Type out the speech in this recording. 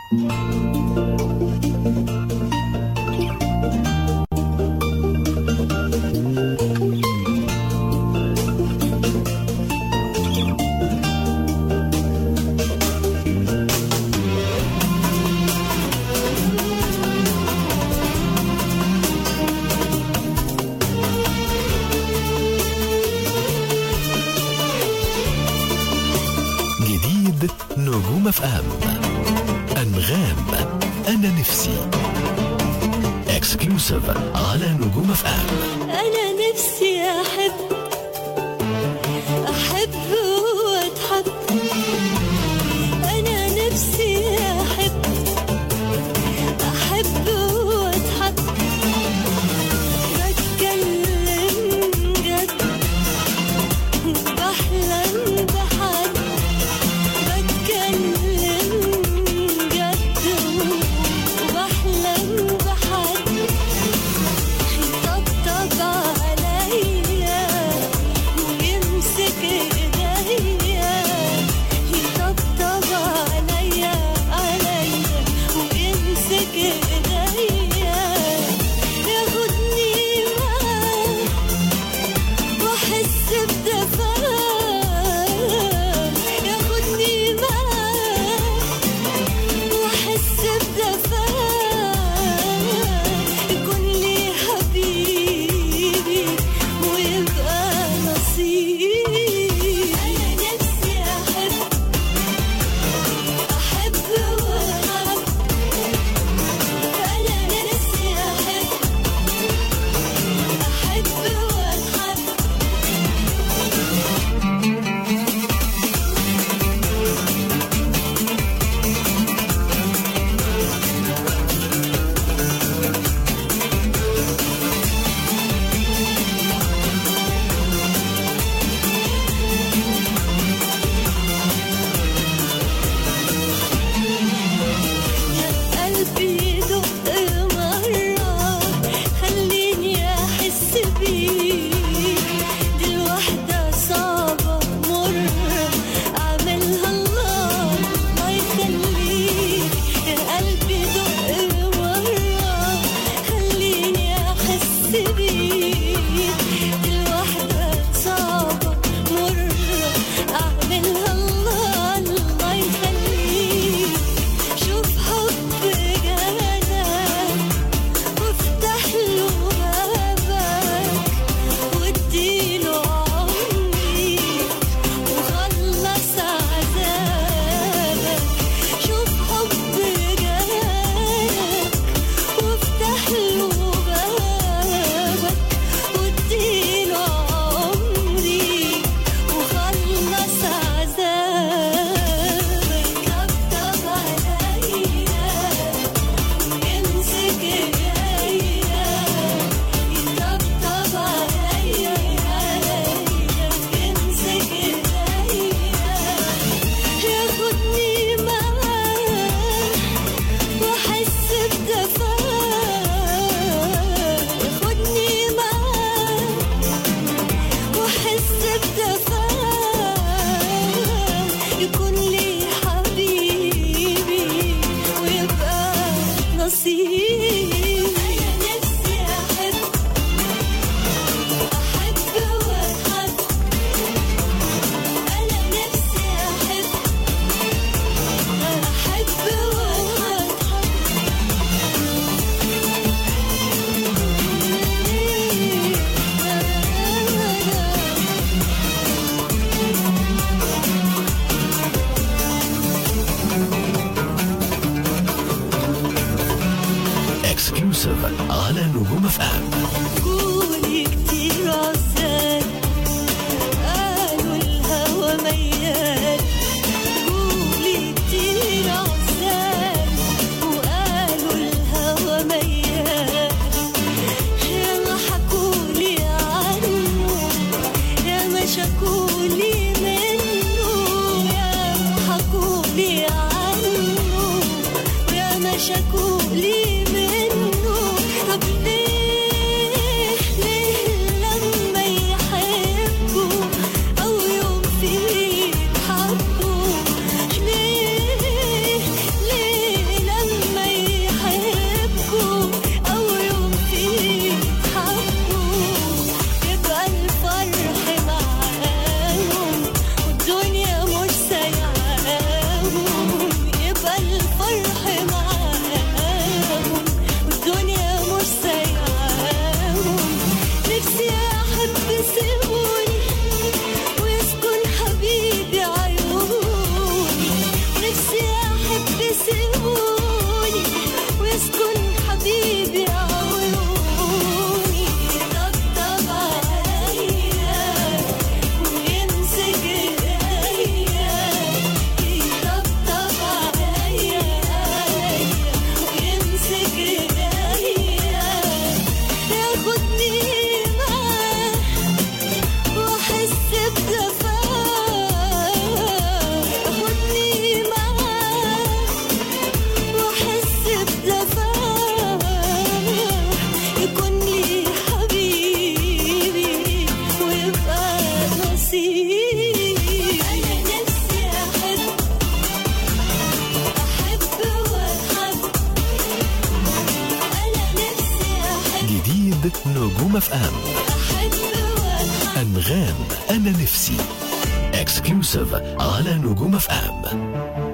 نجوم اف ام أنغام أنا نفسي اكسكلوسيف على نجوم اف ام. أنا نفسي أحب وأتحب، أنا نفسي أحب وأتحب، بتكلم جد بحلم بحد، بتكلم جد وبحلم بحد، يطبطب عليا ويمسك ايديا، يطبطب عليا ويمسك ايديا، ياخدني معاه واحس بدفاه، ياخدني معاه واحس بدفاه، يكون لي حبيبي ويبقى نصيبي. أنا نفسي أحب وأتحب، أنا نفسي أحب وأتحب. قلبي يدق مرة، خليني أحس بيك، دي الوحدة صعبة مرة، أعملها الله ما يخليك. يا قلبي يدق مرة، خليني أحس بيك، دي الوحدة صعبة مرة، أعملها الله ما يخليك. شوف حب جالك وافتح له بابك، واديله عمري وخلص عذابك. شوف حب جالك وافتح له بابك، واديله عمري وخلص عذابك. طبطب عليا ويمسك ايديا، يطبطب عليا ويمسك ايديا، ياخدني معاه واحس بدفاه، ياخدني معاه واحس بدفاه، يكون لي حبيبي ويبقى نصيبي. أنا نفسي أحب وأتحب، أنا نفسي أحب اكسكلوسيف على نجوم اف ام. قولي كتير عزال، قالوا الهوى ميال، قولي كتير عزال وقالوا الهوى ميال، يا ما حكولي عنه، يا ما شكولي منه، يا ما حكولي عنه، يا ما شكولي منه. طب ليه لما يحبوا أو يوم فيه يتحبوا، ليه أحب سيبوني ويسكن حبيبي عيوني، يطبطب عليا ويمسك ايديا، يطبطب عليا ويمسك ايديا، ياخدني معاه واحس بدفاه، ياخدني معاه واحس بدفاه، يكون لي حبيبي ويبقى نصيبي. أنا نفسي أحب وأتحب، أنا نفسي أحب جديد نجوم اف ام. أحب وأتحب. أنغام أنا نفسي اكسكلوسيف على نجوم اف ام.